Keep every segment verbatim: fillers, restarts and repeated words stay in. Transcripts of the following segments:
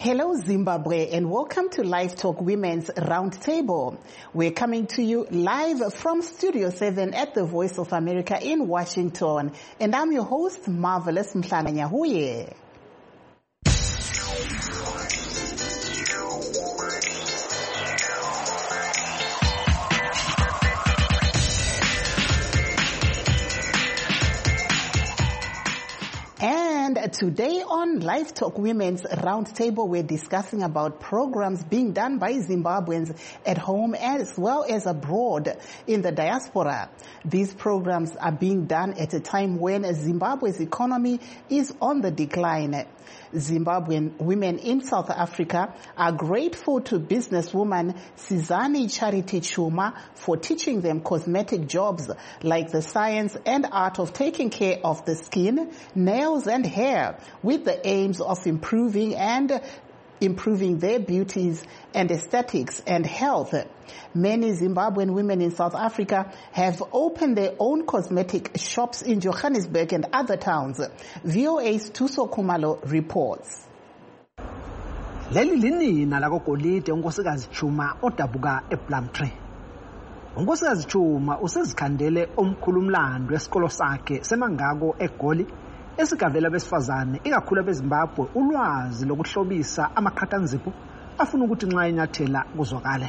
Hello Zimbabwe and welcome to Live Talk Women's Roundtable. We're coming to you live from Studio seven at the Voice of America in Washington. And I'm your host, Marvelous Mhlanga Nyahuye. And today on Live Talk Women's Roundtable, we're discussing about programs being done by Zimbabweans at home as well as abroad in the diaspora. These programs are being done at a time when Zimbabwe's economy is on the decline. Zimbabwean women in South Africa are grateful to businesswoman Sizani Charity Chuma for teaching them cosmetic jobs like the science and art of taking care of the skin, nails and hair with the aims of improving and improving their beauties and aesthetics and health. Many Zimbabwean women in South Africa have opened their own cosmetic shops in Johannesburg and other towns. V O A's Tuso Kumalo reports. Leli linina la Golide unkosikazi Chuma odabuka ePlumtree. Unkosikazi Chuma usezikhandele omkhulumlando wesikolo sakhe semangako eGoli esigavela besifazane ikakhulu beZimbabwe ulwazi lokuhlobisa amakhathanzipho afuna ukuthi nxa enyathela kuzwakale.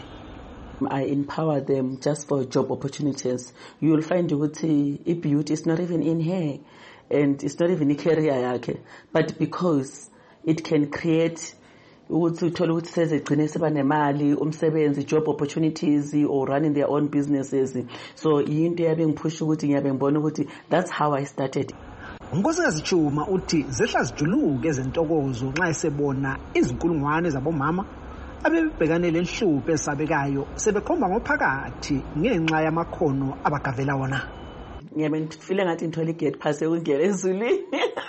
I empower them just for job opportunities. You will find ukuthi i-beauty is not even in hair and it's not even a career yakhe, but because it can create ukuthi uthola ukuthi sezegcine seba nemali umsebenzi, job opportunities or running their own businesses. So into yabe ngiphusha ukuthi ngiyabe ngibona ukuthi that's how I started. Unkosikazi Chuma uthi zehla zijuluke ezentokozo nxa esebona izinkulungwane zabomama abebhekane lenhlupho esabekayo sebekhomba ngophakathi ngenxa yamakhono abagavela wona. Ngiyabe ngifile ngathi ngithola igate pass ukungena ezulwini,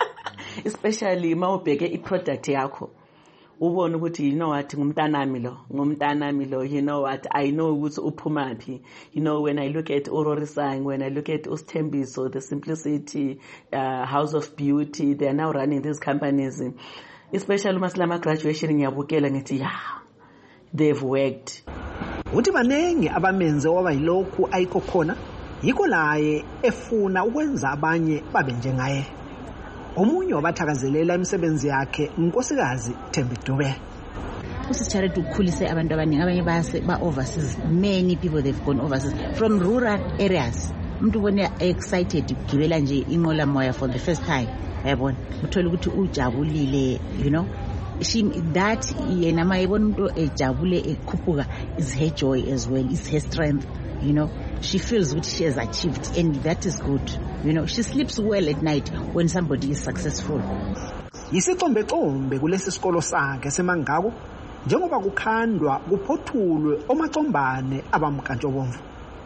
especially mawubheke iproduct yakho ubone ukuthi you know what ngumntanami lo ngumntanami lo you know what I know ukuthi uphumaphi. You know, when I look at Urorisang, when I look at Ustembiso, the Simplicity, uh, House of Beauty, they are now running these companies, especially maslama graduation ngiyabukela ngithi yeah, they've worked. Uthi banengi abamenze waba yilokhu ayikho khona yikho laye efuna ukwenza abanye babe njengaye. Omunye wabathakazelela imisebenzi yakhe unkosikazi Thembi Dube. Usicharity ukukhulisa abantu abaningi abanye base ba overseas. Many people they've gone overseas from rural areas. Umuntu ubone excited ukugibela nje inqola moya for the first time. Yabona uthola ukuthi ujabulile, you know. She that yena mayibona umuntu ejabule ekhuphuka is her joy as well, is her strength, you know. She feels what she has achieved and that is good. You know, she sleeps well at night when somebody is successful. Yisicombe combe kulesi sikolo sakhe semangako njengoba kukhandwa kuphothulwe omacombane abamkantshobomvu.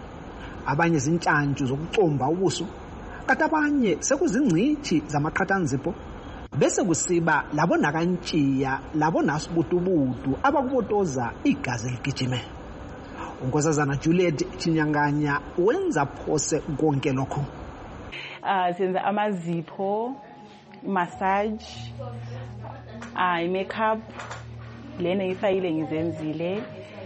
Abanye zintshantshu zokucomba ubuso, kanti abanye sekuzingcithi zamaqhathanzipho bese kusiba labo nakantshiya labo nasibutubutu abakubotoza igazi eligijime. Unkosazana Juliet Chinyanganya wenza phose konke lokho. Ah senza amazipho, massage, ah makeup, lena ifayile ngizenzile,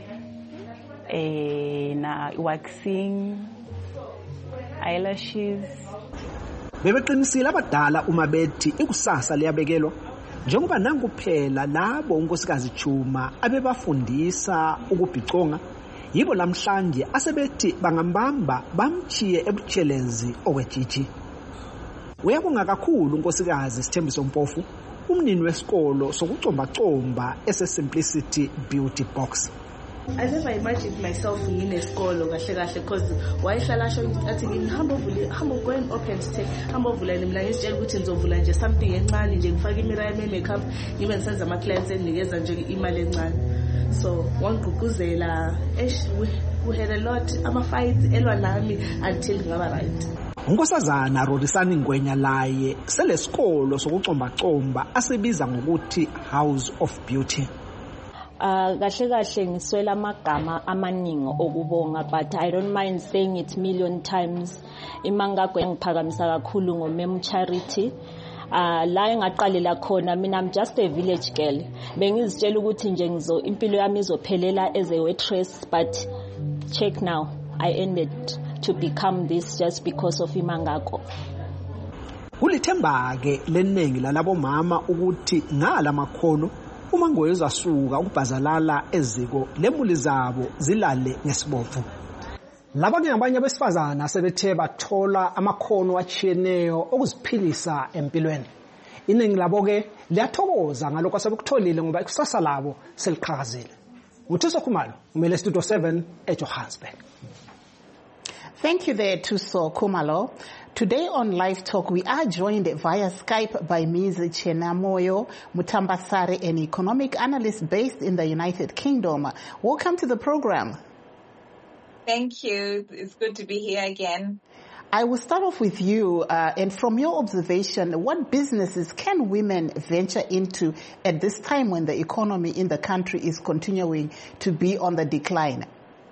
eh na waxing, eyelashes. Bebeqinisile abadala uma bethi ikusasa liyabekelwa njengoba nangu kuphela labo unkosikazi Chuma abebafundisa ukubhiconga. Yibo lamhlanje asebethi bangambamba bamchiye ebutshelezi okwejiji. Uyabonga kakhulu unkosikazi Sithembiso Mpofu, umnini wesikolo sokucomba comba ese Simplicity Beauty Box. I never imagined myself in a school kahle kahle because wayehlala asho athi ngihamba vule hamba go and open take hamba vula mina ngisitshela ukuthi ngizovula nje something encane nje ngifake imirror yami makeup ngibe ngisenza ama clients enginikeza nje imali encane. So wangigqugquzela esh we had a lot ama fights elwa nami until ngaba right. Unkosazana Rorisani Ngwenya laye selesikolo sokucomba comba asebiza ngokuthi House of Beauty. Uh, kahle kahle ngiswela amagama amaningi okubonga, but I don't mind saying it million times. Imangagwe ngiphakamisa kakhulu ngoMem Charity. Ah la engaqalela khona mina I'm just a village girl. Bengizitshela ukuthi nje ngizo impilo yami izophelela as a waitress, but check now I ended to become this just because of imangako. Kulithemba ke leningi lalabo mama ukuthi ngala makhono uma ngoyezasuka ukubhazalala eziko lemuli zabo zilale ngesibopho. Laba ke ngabanye abesifazana sebethe bathola amakhono achiyeneyo okuziphilisa empilweni. Iningi labo ke liyathokoza ngalokho asebekutholile ngoba ikusasa labo seliqhakazile. Nguthuso Khumalo, umele Studio seven eJohannesburg. Thank you there, Thuso Khumalo. Today on Live Talk, we are joined via Skype by Miz Chenamoyo Mutambasare, an economic analyst based in the United Kingdom. Welcome to the program. Thank you. It's good to be here again. I will start off with you, uh, and from your observation, what businesses can women venture into at this time when the economy in the country is continuing to be on the decline?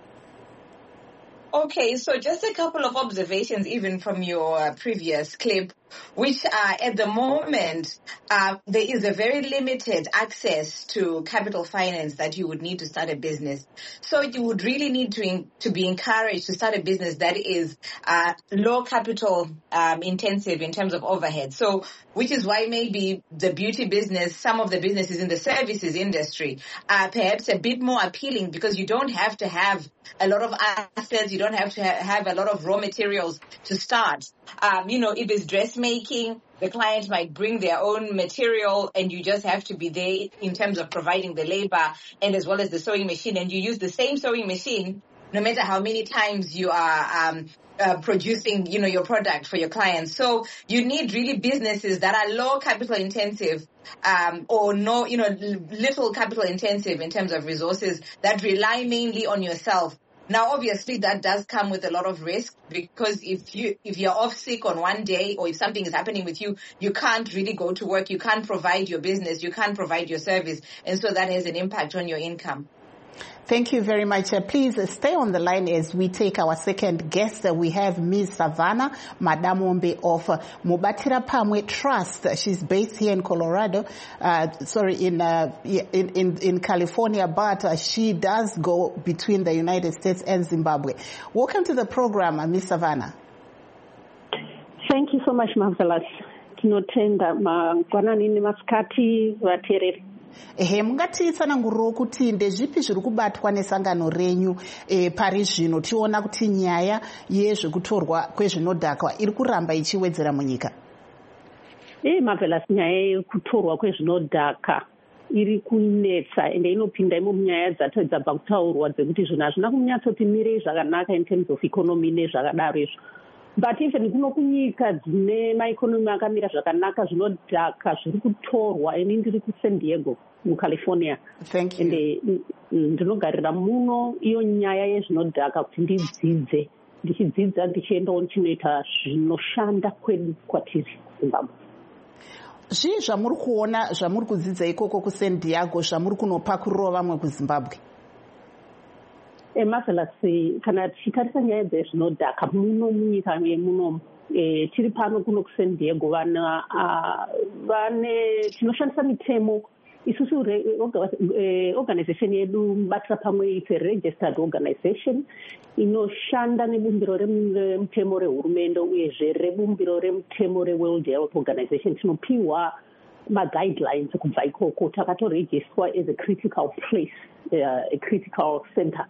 Okay, so just a couple of observations even from your uh, previous clip, which are at the moment, uh, there is a very limited access to capital finance that you would need to start a business. So you would really need to in, to be encouraged to start a business that is uh, low capital um, intensive in terms of overhead. So which is why maybe the beauty business, some of the businesses in the services industry are perhaps a bit more appealing because you don't have to have a lot of assets, you don't have to ha- have a lot of raw materials to start. Um, you know, if it's dressmaking, the client might bring their own material and you just have to be there in terms of providing the labor and as well as the sewing machine. And you use the same sewing machine no matter how many times you are um, uh, producing, you know, your product for your clients. So you need really businesses that are low capital intensive um, or no, you know, little capital intensive in terms of resources that rely mainly on yourself. Now, obviously, that does come with a lot of risk because if you if you're off sick on one day or if something is happening with you, you can't really go to work. You can't provide your business. You can't provide your service. And so that has an impact on your income. Thank you very much. Uh, please uh, stay on the line as we take our second guest. Uh, we have Miz Savannah Madamombe of uh, Mubatira Pamwe Trust. Uh, she's based here in Colorado, uh, sorry, in, uh, in, in, in California, but uh, she does go between the United States and Zimbabwe. Welcome to the program, uh, Miz Savannah. Thank you so much, Marvelous. Tinotenda mangwanani nemasikati vateereri. Ehe, mungatitsanangurirawo kuti ndezvipi zviri kubatwa nesangano renyu e, pari zvino tiona kuti nyaya yezvekutorwa kwezvinodhaka iri kuramba ichiwedzera munyika? Eh, Marvelous, nyaya yekutorwa kwezvinodhaka iri kunetsa ende inopinda imo munyaya dzati dzabva kutaurwa dzekuti zvinhu hazvina kunyatsoti mirei zvakanaka in terms of economy nezvakadaro izvo. But even kuno kunyika dzine maikonomi akamira zvakanaka zvinodhaka zviri kutorwa. Ini ndiri kuSan Diego muCalifornia. Thank you. Ende ndinogarira muno iyo nyaya yezvinodhaka kuti ndidzidze. Ndichidzidza ndichiendawo chinoita zvinoshanda kwedu kwatiri kuZimbabwe. Zvii zvamuri kuona zvamuri kudzidza ikoko kuSan Diego zvamuri kunopa kurova vamwe kuZimbabwe? E, Marvelous, kana tichitarisa nyaya dzezvinodhaka muno munyika yemuno e, tiri pano kuno kuSan Diego vana vane tinoshandisa mitemo isusu organization yedu Mubatira Pamwe is a registered organization inoshanda nebumbiro remutemo rehurumende uyezve rebumbiro remutemo reWorld Health Organization. Tinopiwa ma-guidelines kubva ikoko takatorejistwa as a critical place, uh, a critical center.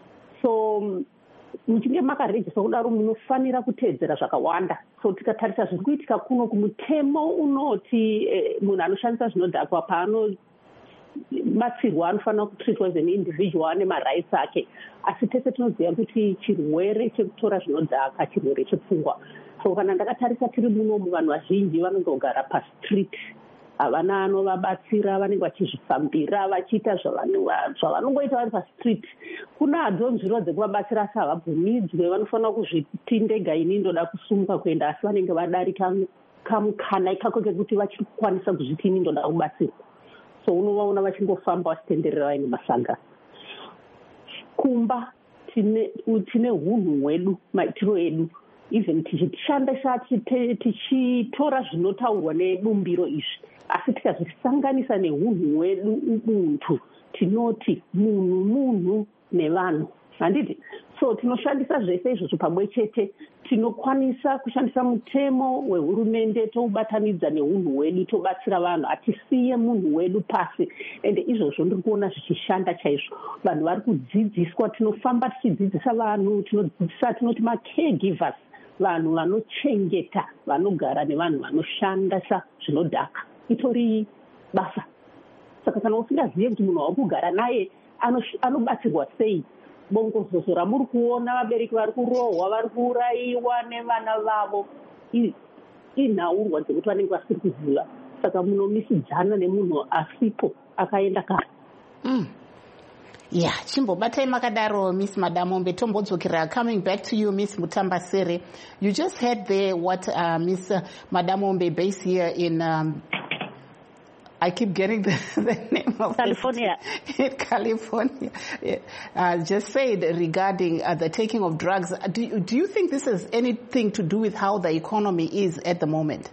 So muchinge makarejiswa kudaro munofanira kuteedzera zvakawanda. So tikatarisa zviri kuitika kuno kumutemo unoti eh, munhu anoshandisa zvinodhakwa paanobatsirwa anofanira kutreatwa as an individual ane marights ake. Asi tese tinoziva kuti chirwere chekutora zvinodhaka chirwere chepfungwa. So kana ndakatarisa tiri munomu vanhu vazhinji vanongogara pastreet, havana anovabatsira, vanenge vachizvifambira vachiita zvavanongoita vari pastreet. Kuna hadzo nzviro dzekuvabatsira asi havabvumidzwe, vanofanira kuzviti ndega ini ndoda kusumuka kuenda, asi vanenge vadarika kamukana ikako kekuti vachikwanisa kuzviti ini ndoda kubatsirwa. So unovaona vachingofamba vachitenderera vaine masanga. Kumba tine tine hunhu hwedu, maitiro edu. even tichishandisa tichitora zvinotaurwa nebumbiro izvi, asi tikazvisanganisa neunhu hwedu ubuntu tinoti munhu munhu nevanhu, handiti? So tinoshandisa zvese izvozvo pamwe chete, tinokwanisa kushandisa mutemo wehurumende toubatanidza neunhu hwedu tobatsira vanhu, hatisiye munhu wedu pasi. Ende izvozvo ndiri kuona zvichishanda chaizvo. Vanhu vari kudzidziswa, tinofamba tichidzidzisa vanhu, tinodzidzisa tinoti ma-caregivers, vanhu vanochengeta, vanogara nevanhu vanoshandisa zvinodhaka. Itori basa. Saka kana usingazive kuti munhu wauri kugara naye anobatsirwa sei, bongozozo ramuri kuona vabereki vari kurohwa, vari kuurayiwa nevana vavo, inhaurwa dzekuti vanenge vasiri kuziva. Saka munomisidzana nemunhu asipo akaenda kare. Mm. Yeah, chimbobatai makadaro Miss Madamombe. Tombodzokera. Coming back to you, Miss Mutambasere. You just heard there what uh, Miss Madamombe based here in um, I keep getting the, the name of California. In California. Yeah. Uh, just said regarding uh, the taking of drugs. Do you, do you think this has anything to do with how the economy is at the moment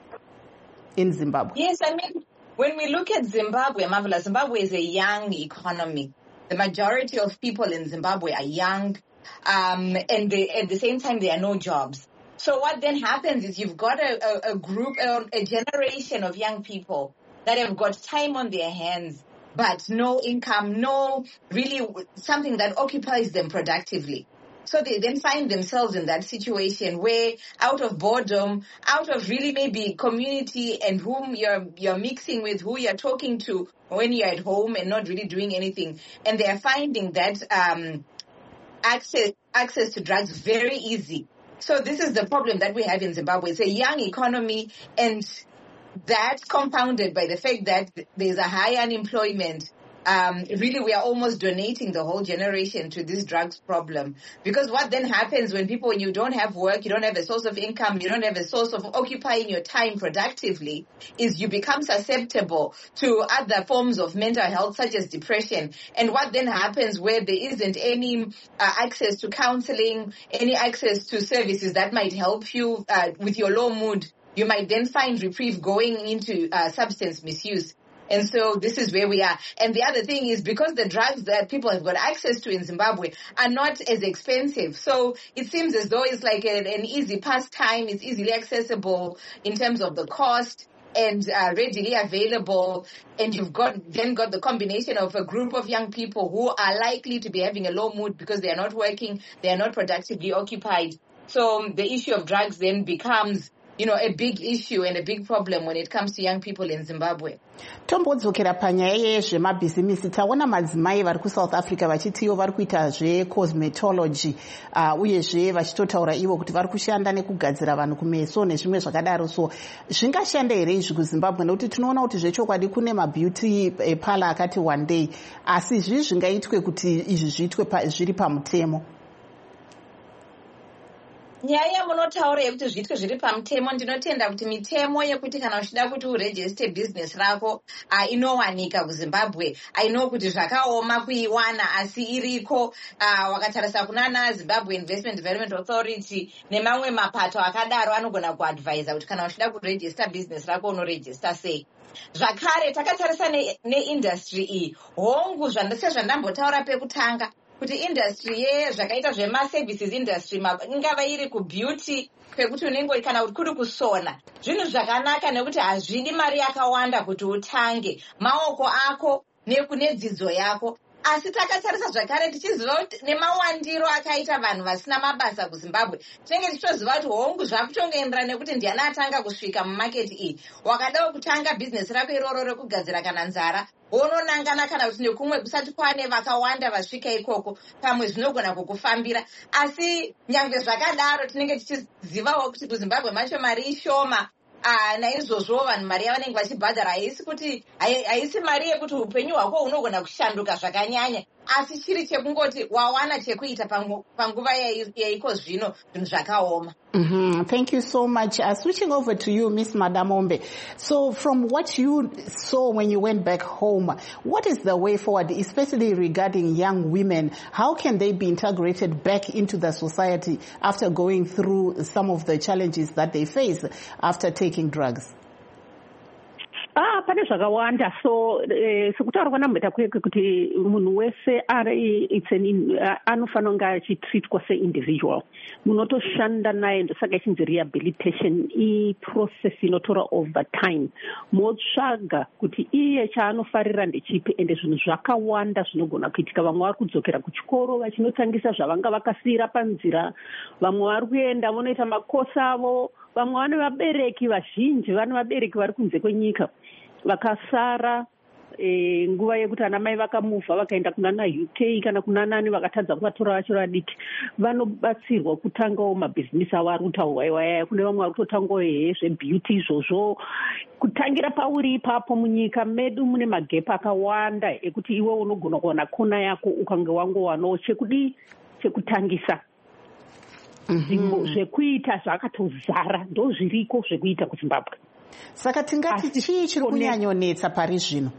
in Zimbabwe? Yes, I mean, when we look at Zimbabwe, Marvelous, Zimbabwe is a young economy. The majority of people in Zimbabwe are young, um, and they, at the same time, there are no jobs. So what then happens is you've got a, a, a group, a, a generation of young people that have got time on their hands, but no income, no really something that occupies them productively. So they then find themselves in that situation where out of boredom, out of really maybe community and whom you're you're mixing with, who you're talking to when you're at home and not really doing anything. And they are finding that um, access access to drugs very easy. So this is the problem that we have in Zimbabwe. It's a young economy, and that's compounded by the fact that there's a high unemployment. Um, really, we are almost donating the whole generation to this drugs problem. Because what then happens when people, when you don't have work, you don't have a source of income, you don't have a source of occupying your time productively, is you become susceptible to other forms of mental health, such as depression. And what then happens where there isn't any uh, access to counseling, any access to services that might help you uh, with your low mood, you might then find reprieve going into uh, substance misuse. And so this is where we are. And the other thing is because the drugs that people have got access to in Zimbabwe are not as expensive. So it seems as though it's like a, an easy pastime. It's easily accessible in terms of the cost and uh, readily available. And you've got then got the combination of a group of young people who are likely to be having a low mood because they are not working, they are not productively occupied. So the issue of drugs then becomes, you know, a big issue and a big problem when it comes to young people in Zimbabwe. Tombodzokera panyaya yezvemabhizimisi, taona madzimai vari kuSouth Africa vachitiwo vari kuita zvecosmetology uh, uyezve vachitotaura ivo kuti vari kushanda nekugadzira vanhu kumeso nezvimwe zvakadaro. So zvingashanda here izvi kuZimbabwe? Nekuti tinoona kuti zvechokwadi kune mabeauty parlor akati one day, asi zvii zvingaitwe kuti izvi zviitwe zviri pamutemo? Nyaya munotaura yekuti zviitwe zviri pamutemo, ndinotenda kuti mitemo yekuti kana uchida kuti uregister business rako uh, inowanika kuZimbabwe. I know kuti zvakaoma kuiwana asi iriko. Uh, wakatarisa kunana Zimbabwe Investment Development Authority nemamwe mapato akadaro anogona kuadvisa kuti kana uchida kuregister business rako unoregister sei. Zvakare takatarisa neindustry iyi, hongu sezvandambotaura pekutanga kuti industry ye zvakaita zvema-services industry ingava iri kubeauty kwekuti unenge kana kuri kusona, zvinhu zvakanaka nekuti hazvidi mari yakawanda kuti utange maoko ako nekunedzidzo yako. Asi takatarisa zvakare tichiziva kuti nemawandiro akaita vanhu vasina mabasa kuZimbabwe, tinenge tichiziva kuti hongu zvakutongoenderana nekuti ndiani atanga kusvika mumaketi iyi. Wakadawo kutanga bhizinesi rako iroro rekugadzira kana nzara, wononangana kana kuti nekumwe kusati kwane vakawanda vasvika ikoko, pamwe zvinogona kukufambira. Asi nyangwe zvakadaro tinenge tichizivawo kuti kuZimbabwe macho mari ishoma. Ah, naizvozvo vanhu mari yavanenge vachibhadhara haisi kuti haisi mari yekuti upenyu hwako hunogona kushanduka zvakanyanya. asi chiri chekungoti wawana chekuita panguva yaiko zvino zvinhu zvakaoma. Mm-hmm. Thank you so much. Uh, switching over to you, Miss Madamombe. So from what you saw when you went back home, what is the way forward, especially regarding young women? How can they be integrated back into the society after going through some of the challenges that they face after taking drugs? Ah, pane zvakawanda. So sekutaura kwanamboita kweke kuti munhu wese ari it's an anofanira kunge achitreatwa se-individual. Munotoshanda naye ndosaka ichinzi rehabilitation i-process inotora over time. Motsvaga kuti iye chaanofarira ndechipi ende zvinhu zvakawanda zvinogona kuitika. Vamwe vari kudzokera kuchikoro vachinotangisa zvavanga vakasiyira panzira. Vamwe vari kuenda vonoita makosa avo. Vamwe vane vabereki vazhinji vane vabereki vari kunze kwenyika vakasara e, nguva yekuti ana mai vakamuvha vakaenda kunana U K kana kunanani vakatadza kuvatora vachiri vadiki vanobatsirwa kutangawo mabhizinisi avo ari kutaurwa iwaya. Kune vamwe vari kutotangawo hehe zvebeauty izvozvo. Kutangira pauri ipapo munyika medu mune magepa akawanda ekuti iwe unogona kuwana kona yako ukange wangowanawo chekudi chekutangisa. Mm-hmm. Zvekuita zvakatozara ndo zviriko zvekuita kuZimbabwe. Saka tingati chii chiri kunyanyonetsa pari zvino?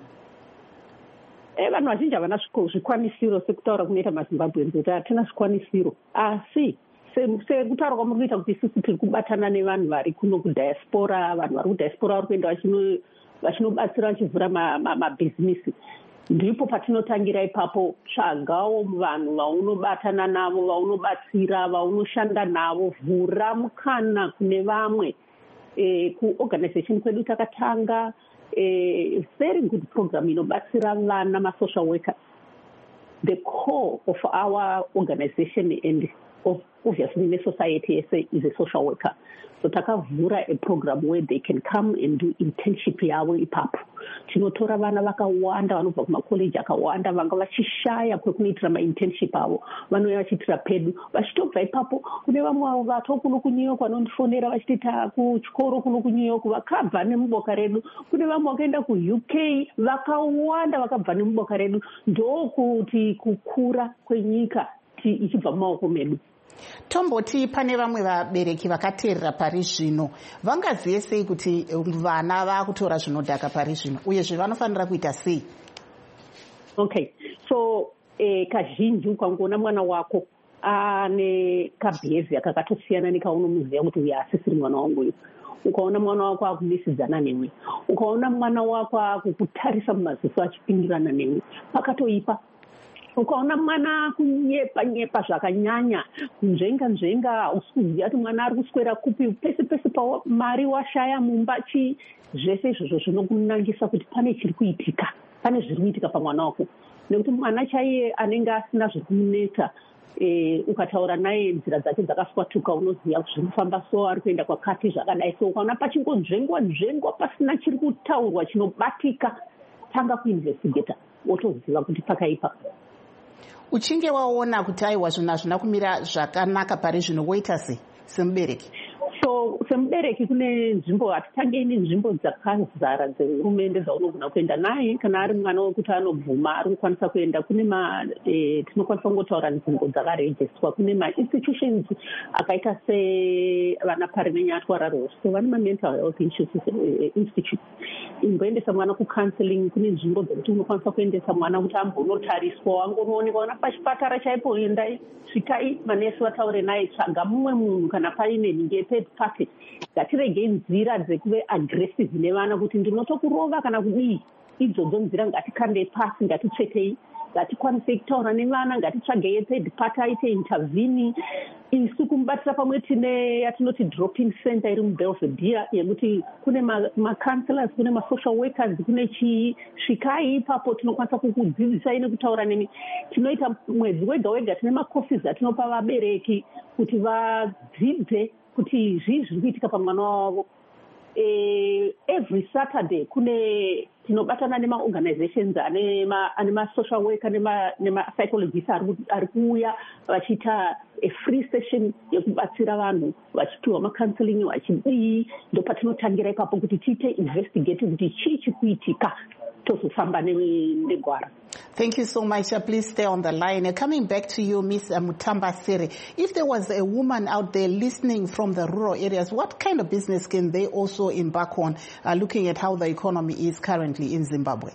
Eh, vanhu vazhinji havana zvikwanisiro sekutaura kunoita maZimbabwe kuti hatina zvikwanisiro. Asi sekutaura kwamuri kuita kuti isusu tiri kubatana nevanhu vari kuno kudiaspora, vanhu vari kudiaspora vari kuenda vachinobatsira vachivhura mabhizinisi. Ndipo patinotangira ipapo, tsvagawo vanhu vaunobatana navo, vaunobatsira, vaunoshanda navo, vhura mukana kune vamwe. E, kuorganization kwedu takatanga a very good program inobatsira vana ma-social workers. The core of our organization and of obviously the society is a social worker. So takavhura a program where they can come and do internship yavo ipapo. Tinotora vana vakawanda vanobva kumakoleji akawanda vanga vachishaya kwekunoitira ma-internship avo vanouya vachiitira pedu. Vachitobva ipapo kune vamwe vato kuno kuNew York vanondifonera vachitita kuchikoro kuno kuNew York vakabva nemuboka redu. Kune vamwe vakaenda kuU K vakawanda vakabva nemuboka redu. Ndokuti kukura kwenyika ichibva mumaoko medu. Tomboti pane vamwe vabereki vakateerera pari zvino vangazive sei kuti vana vakutora zvinodhaka pari zvino uyezve vanofanira kuita sei? Okay, so eh, kazhinji ukangoona mwana wako ane kabehavior kakatosiyana nekaunomuziva kuti uyu asisiri mwana wangu uyu, ukaona mwana wako akumisidzana newe, ukaona mwana wako akukutarisa mumaziso achipindirana newe, pakatoipa. Ukaona mwana kunyepa nyepa zvakanyanya, nzvenga nzvenga, usikuziva kuti mwana ari kuswera kupi, pese pese pa mari washaya mumba chi, zvese izvozvo zvinokunangisa kuti pane chiri kuitika, pane zviri kuitika pamwana wako. Nekuti mwana chaiye anenge asina zvekumunetsa, e, ukataura naye nzira dzake dzakaswatuka unoziva zvinofamba so ari kuenda kwakati zvakadai. So ukaona pachingonzvengwa nzvengwa pasina chiri kutaurwa chinobatika, tanga kuinvestigata wotoziva kuti pakaipa. Uchinge waona kuti aiwa zvinhu hazvina kumira zvakanaka pari zvino woita sei semubereki? So semubereki kune nzvimbo hatitange nenzvimbo dzakazara dzehurumende dzaunogona kuenda naye kana ari mwana wekuti anobvuma ari kukwanisa kuenda. Kune ma e, tinokwanisa kungotaura nzvimbo dzakarejistwa. Kune ma-institutions akaita sevana Parimenyatwa so vane ma-mental health institutes. Imboendesa mwana kucounseling. Kune nzvimbo dzekuti unokwanisa kuendesa mwana kuti ambonotariswa wangonoonekwa ona pachipatara chaipo endai svikai manesi vataure naye, tsvaga mumwe munhu kana paine ninge third party. Ngatirege nzira dzekuve aggressive nevana kuti ndinotokurova kana kudii. Idzodzo nzira ngatikande pasi, ngatitsvetei, ngatikwanise kutaura nevana, ngatitsvagei third party aite intervene. Isu kumubatira pamwe tine yatinoti drop-in center iri muBelvedere yekuti kune ma-counselors, kune ma-social workers, kune chii. Svikai ipapo tinokwanisa kukudzidzisai nekutaura nemi. Tinoita mwedzi wega wega tine macourses atinopa vabereki kuti vadzidze kuti zvii zviri kuitika pamwana wavo. Eh, every Saturday kune tinobatana nema-organizations ane ma-social worker nema-psychologists ari kuuya vachiita a free session yekubatsira vanhu vachipiwa ma-counseling vachidii. Ndo patinotangira ipapo kuti tiite investigate kuti chii chiri kuitika tosufamba negwara. Thank you so much. Uh, please stay on the line. Uh, coming back to you, Miss uh, Mutambasiri, if there was a woman out there listening from the rural areas, what kind of business can they also embark on, uh, looking at how the economy is currently in Zimbabwe?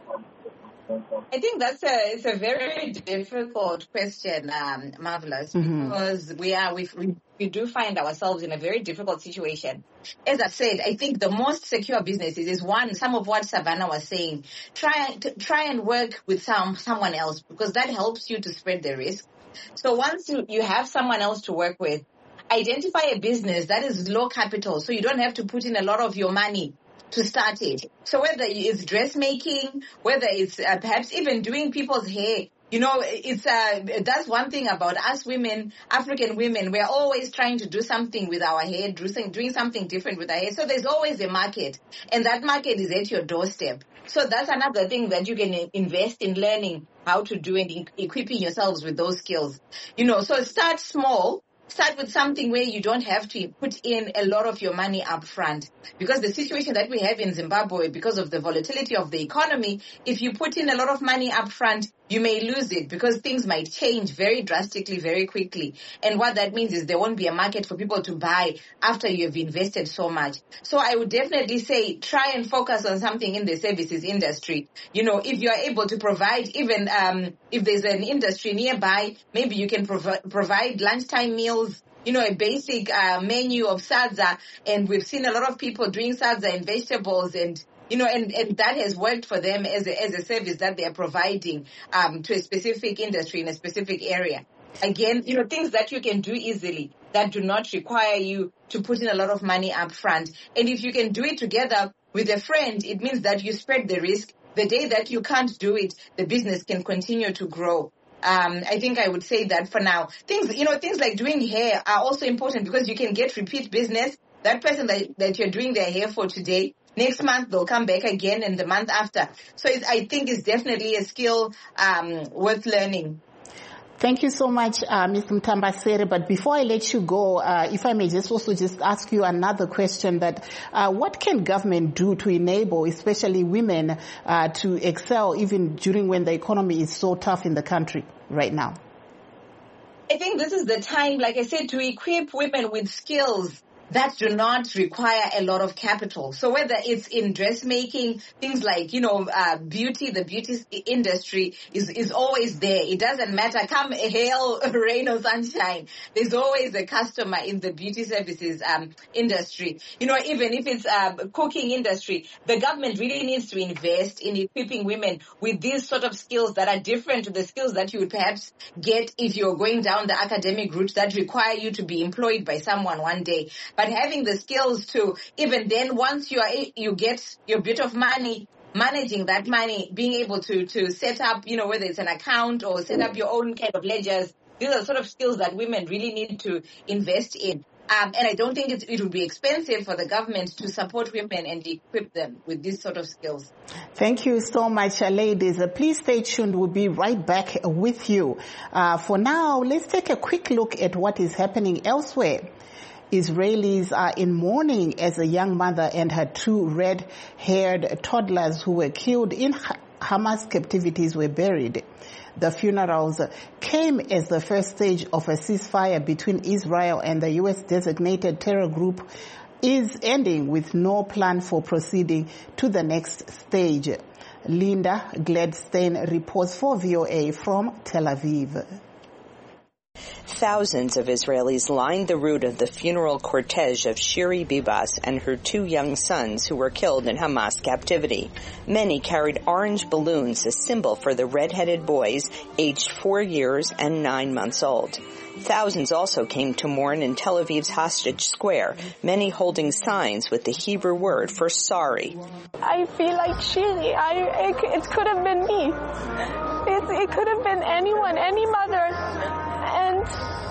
I think that's a it's a very difficult question, um, Marvelous, Mm-hmm. because we are we we do find ourselves in a very difficult situation. As I said, I think the most secure businesses is one. Some of what Savannah was saying. Try to, try and work with some someone else, because that helps you to spread the risk. So once you, you have someone else to work with, identify a business that is low capital, so you don't have to put in a lot of your money to start it. So whether it's dressmaking, whether it's uh, perhaps even doing people's hair, you know, it's uh, that's one thing about us women, African women. We're always trying to do something with our hair, doing doing something different with our hair. So there's always a market, and that market is at your doorstep. So that's another thing that you can invest in learning how to do and in equipping yourselves with those skills. You know, so start small. Start with something where you don't have to put in a lot of your money up front. Because the situation that we have in Zimbabwe, because of the volatility of the economy, if you put in a lot of money up front, you may lose it because things might change very drastically, very quickly. And what that means is there won't be a market for people to buy after you've invested so much. So I would definitely say try and focus on something in the services industry. You know, if you are able to provide, even um, if there's an industry nearby, maybe you can prov- provide lunchtime meals, you know, a basic uh, menu of sadza. And we've seen a lot of people doing sadza and vegetables, and you know, and, and that has worked for them as a, as a service that they are providing um, to a specific industry in a specific area. Again, you know, things that you can do easily that do not require you to put in a lot of money up front. And if you can do it together with a friend, it means that you spread the risk. The day that you can't do it, the business can continue to grow. Um, I think I would say that for now. Things, you know, things like doing hair are also important because you can get repeat business. That person that, that you're doing their hair for today, next month they'll come back again, and the month after. So it's, I think it's definitely a skill um, worth learning. Thank you so much, uh, Miz Mutambasiri. But before I let you go, uh, if I may just also just ask you another question, that uh, what can government do to enable, especially women, uh, to excel even during when the economy is so tough in the country right now? I think this is the time, like I said, to equip women with skills that do not require a lot of capital. So whether it's in dressmaking, things like, you know, uh, beauty, the beauty industry is, is always there. It doesn't matter, come hail, rain or sunshine. There's always a customer in the beauty services um, industry. You know, even if it's uh, cooking industry, the government really needs to invest in equipping women with these sort of skills that are different to the skills that you would perhaps get if you're going down the academic route that require you to be employed by someone one day. But having the skills to, even then, once you are, you get your bit of money, managing that money, being able to, to set up, you know, whether it's an account or set up your own kind of ledgers, these are sort of skills that women really need to invest in. Um, and I don't think it, it would be expensive for the government to support women and equip them with these sort of skills. Thank you so much, uh, ladies. Uh, please stay tuned. We'll be right back with you. Uh, for now, let's take a quick look at what is happening elsewhere. Israelis are in mourning as a young mother and her two red-haired toddlers who were killed in Hamas captivities were buried. The funerals came as the first stage of a ceasefire between Israel and the U S designated terror group is ending with no plan for proceeding to the next stage. Linda Gladstein reports for V O A from Tel Aviv. Thousands of Israelis lined the route of the funeral cortege of Shiri Bibas and her two young sons who were killed in Hamas captivity. Many carried orange balloons, a symbol for the red-headed boys aged four years and nine months old. Thousands also came to mourn in Tel Aviv's Hostage Square, many holding signs with the Hebrew word for sorry. I feel like Shiri. I, it, it could have been me. It, it could have been anyone, any mother. And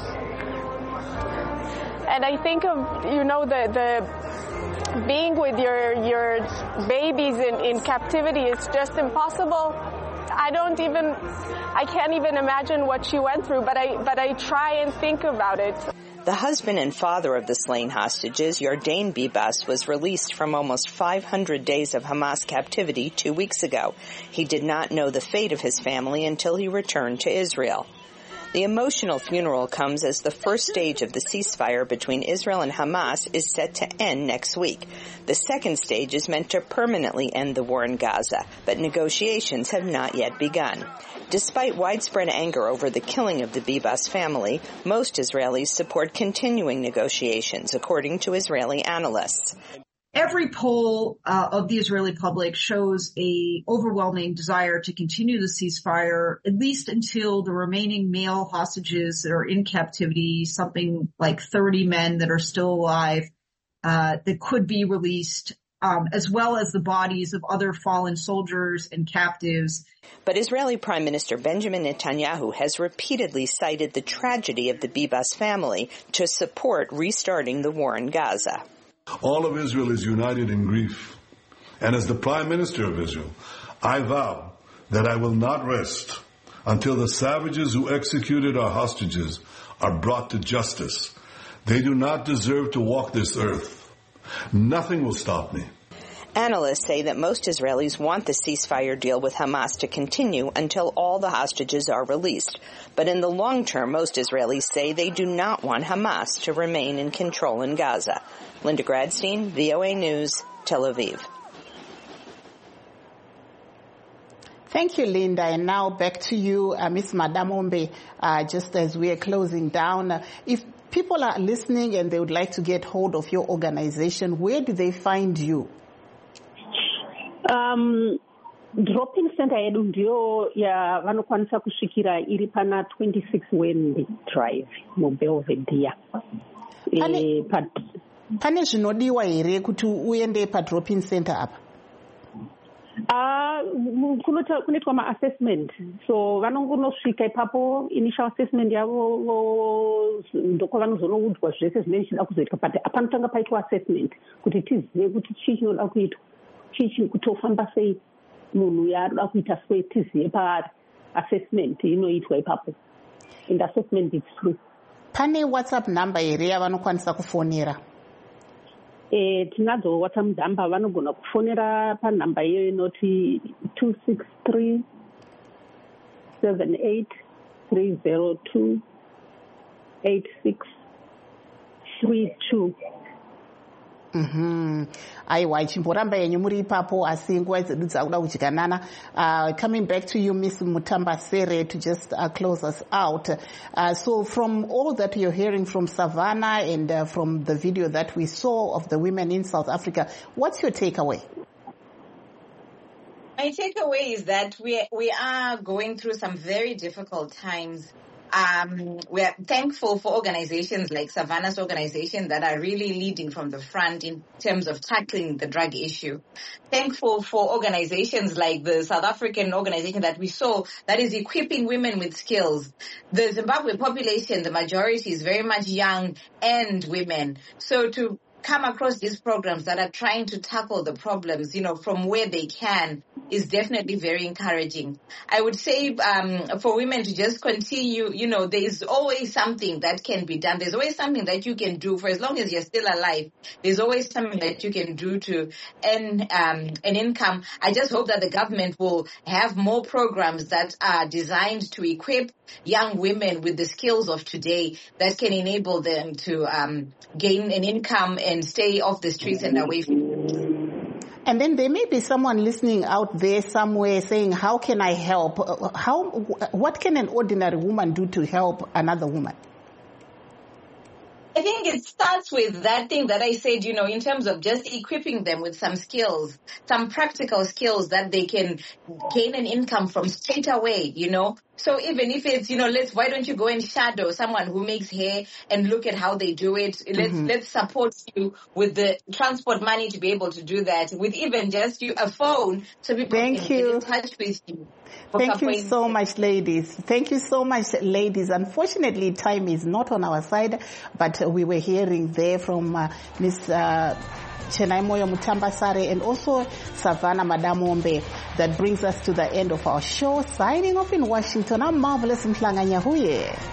and I think of, you know, the the being with your your babies in, in captivity is just impossible. I don't even, I can't even imagine what she went through, but I but I try and think about it. The husband and father of the slain hostages, Yardain Bibas, was released from almost five hundred days of Hamas captivity two weeks ago. He did not know the fate of his family until he returned to Israel. The emotional funeral comes as the first stage of the ceasefire between Israel and Hamas is set to end next week. The second stage is meant to permanently end the war in Gaza, but negotiations have not yet begun. Despite widespread anger over the killing of the Bibas family, most Israelis support continuing negotiations, according to Israeli analysts. Every poll uh, of the Israeli public shows a overwhelming desire to continue the ceasefire, at least until the remaining male hostages that are in captivity, something like thirty men that are still alive, uh, that could be released, um, as well as the bodies of other fallen soldiers and captives. But Israeli Prime Minister Benjamin Netanyahu has repeatedly cited the tragedy of the Bibas family to support restarting the war in Gaza. All of Israel is united in grief. And as the Prime Minister of Israel, I vow that I will not rest until the savages who executed our hostages are brought to justice. They do not deserve to walk this earth. Nothing will stop me. Analysts say that most Israelis want the ceasefire deal with Hamas to continue until all the hostages are released. But in the long term, most Israelis say they do not want Hamas to remain in control in Gaza. Linda Gradstein, V O A News, Tel Aviv. Thank you, Linda. And now back to you, uh, Miz Madamombe, uh, just as we are closing down. Uh, if people are listening and they would like to get hold of your organization, where do they find you? Um, drop-in center yedu ndiyo ya vanokwanisa kusvikira iri pana twenty-six Wendy Drive muBelvedere. Pane, pane zvinodiwa here kuti uende pa drop-in center apa? Ah, kunoitwa ma-assessment. So vanongonosvika ipapo initial assessment yavo ndoko vanozonoudzwa zvese zvinenge zvichida kuzoitwa, but apanotanga paitwa assessment kuti tizive kuti chii chinoda kuitwa. Chii kutofamba sei munhu yaanoda kuita sei tizive paari. Assessment inoitwa ipapo. And assessment is free. Pane WhatsApp number here yavanokwanisa kufonera? Eh, tinadzo WhatsApp number vanogona kufonera panhamba iyo inoti two six three seven eight three zero two eight six three two. Mhm. Aiwa, chimboramba yenyu muri ipapo asi nguva dzedu dzakuda kudyanana. Uh, coming back to you, Miss Mutambasere, to just uh, close us out. Uh, so from all that you're hearing from Savannah and uh, from the video that we saw of the women in South Africa, what's your takeaway? My takeaway is that we we are going through some very difficult times. Um, we are thankful for organizations like Savannah's organization that are really leading from the front in terms of tackling the drug issue. Thankful for organizations like the South African organization that we saw that is equipping women with skills. The Zimbabwe population, the majority is very much young and women. So to come across these programs that are trying to tackle the problems, you know, from where they can is definitely very encouraging. I would say um, for women to just continue, you know, there is always something that can be done. There's always something that you can do for as long as you're still alive. There's always something that you can do to earn um, an income. I just hope that the government will have more programs that are designed to equip young women with the skills of today that can enable them to um, gain an income and stay off the streets and away from it. And then there may be someone listening out there somewhere saying, how can I help? How, what can an ordinary woman do to help another woman? I think it starts with that thing that I said, you know, in terms of just equipping them with some skills, some practical skills that they can gain an income from straight away, you know. So even if it's, you know, let's, why don't you go and shadow someone who makes hair and look at how they do it? Let's, mm-hmm. let's support you with the transport money to be able to do that, with even just you a phone so people Thank can you. get in touch with you. Thank you so much, ladies. Thank you so much, ladies. Unfortunately, time is not on our side, but we were hearing there from uh, Miss Uh, Chenai Moyo Mutambasare and also Savannah Madamombe. That brings us to the end of our show. Signing off in Washington, I'm Marvelous Mhlanga Nyahuye.